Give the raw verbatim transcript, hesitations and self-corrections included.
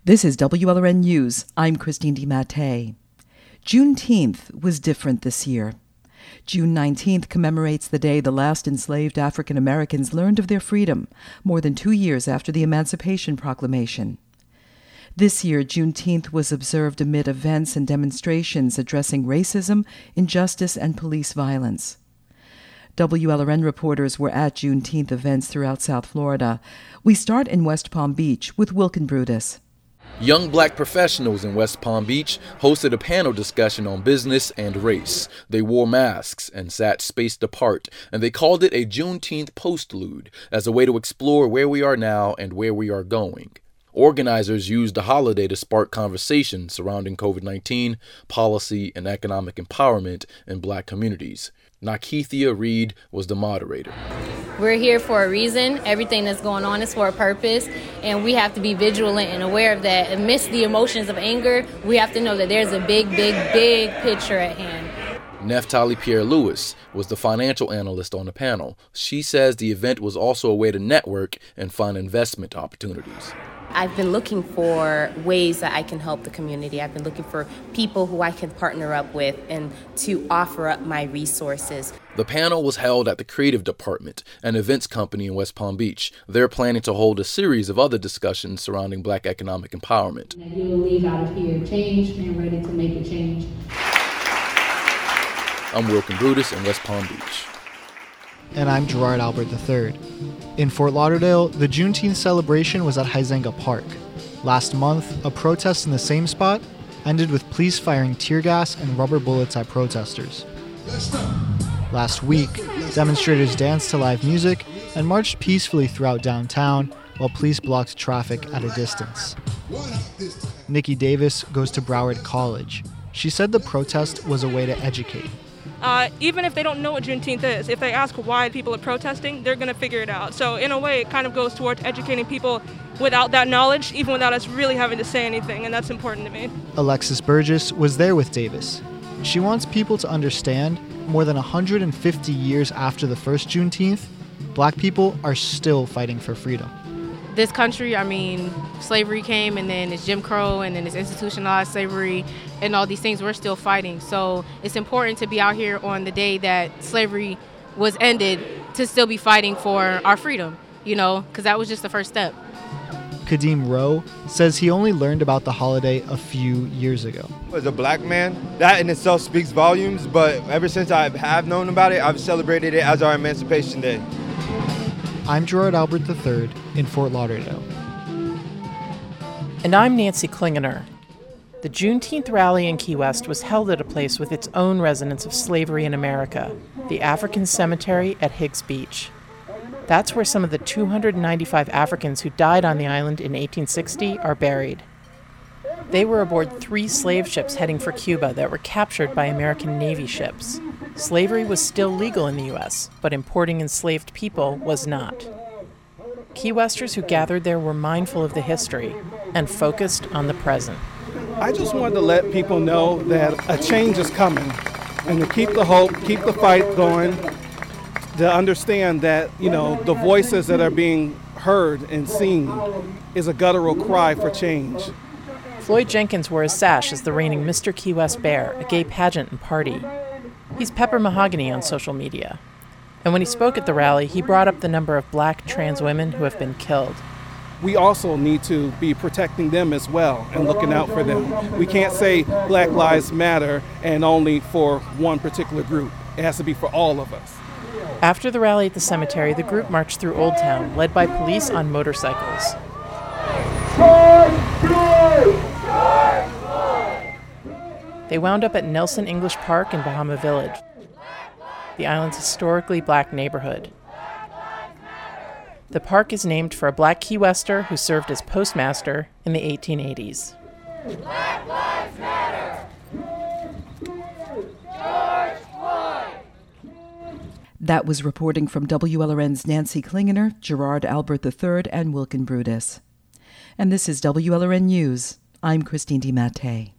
This is W L R N News. I'm Christine DiMattei. Juneteenth was different this year. June nineteenth commemorates the day the last enslaved African Americans learned of their freedom, more than two years after the Emancipation Proclamation. This year, Juneteenth was observed amid events and demonstrations addressing racism, injustice, and police violence. W L R N reporters were at Juneteenth events throughout South Florida. We start in West Palm Beach with Wilkin Brutus. Young black professionals in West Palm Beach hosted a panel discussion on business and race. They wore masks and sat spaced apart, and they called it a Juneteenth postlude as a way to explore where we are now and where we are going. Organizers used the holiday to spark conversations surrounding covid nineteen, policy, and economic empowerment in black communities. Nakithia Reed was the moderator. We're here for a reason. Everything that's going on is for a purpose, and we have to be vigilant and aware of that. Amidst the emotions of anger, we have to know that there's a big, big, big picture at hand. Neftali Pierre-Louis was the financial analyst on the panel. She says the event was also a way to network and find investment opportunities. I've been looking for ways that I can help the community. I've been looking for people who I can partner up with and to offer up my resources. The panel was held at the Creative Department, an events company in West Palm Beach. They're planning to hold a series of other discussions surrounding black economic empowerment. You will leave out of here changed and ready to make a change. I'm Wilkin Brutus in West Palm Beach. And I'm Gerard Albert the third. In Fort Lauderdale, the Juneteenth celebration was at Huizenga Park. Last month, a protest in the same spot ended with police firing tear gas and rubber bullets at protesters. Last week, demonstrators danced to live music and marched peacefully throughout downtown while police blocked traffic at a distance. Nikki Davis goes to Broward College. She said the protest was a way to educate. Uh, even if they don't know what Juneteenth is, if they ask why people are protesting, they're going to figure it out. So in a way, it kind of goes towards educating people without that knowledge, even without us really having to say anything, and that's important to me. Alexis Burgess was there with Davis. She wants people to understand more than one hundred fifty years after the first Juneteenth, black people are still fighting for freedom. This country, I mean, slavery came and then it's Jim Crow and then it's institutionalized slavery and all these things, we're still fighting. So it's important to be out here on the day that slavery was ended to still be fighting for our freedom, you know, because that was just the first step. Kadeem Rowe says he only learned about the holiday a few years ago. As a black man, that in itself speaks volumes, but ever since I have known about it, I've celebrated it as our Emancipation Day. I'm Gerard Albert the third in Fort Lauderdale. And I'm Nancy Klingener. The Juneteenth rally in Key West was held at a place with its own resonance of slavery in America, the African Cemetery at Higgs Beach. That's where some of the two hundred ninety-five Africans who died on the island in eighteen sixty are buried. They were aboard three slave ships heading for Cuba that were captured by American Navy ships. Slavery was still legal in the U S, but importing enslaved people was not. Key Westers who gathered there were mindful of the history and focused on the present. I just wanted to let people know that a change is coming and to keep the hope, keep the fight going, to understand that, you know, the voices that are being heard and seen is a guttural cry for change. Floyd Jenkins wore his sash as the reigning Mister Key West Bear, a gay pageant and party. He's Pepper Mahogany on social media. And when he spoke at the rally, he brought up the number of black trans women who have been killed. We also need to be protecting them as well and looking out for them. We can't say Black Lives Matter and only for one particular group. It has to be for all of us. After the rally at the cemetery, the group marched through Old Town, led by police on motorcycles. They wound up at Nelson English Park in Bahama Village, the island's historically black neighborhood. The park is named for a black Key Wester who served as postmaster in the eighteen eighties. Black Lives Matter! George Floyd! That was reporting from W L R N's Nancy Klingener, Gerard Albert the third, and Wilkin Brutus. And this is W L R N News. I'm Christine DiMattei.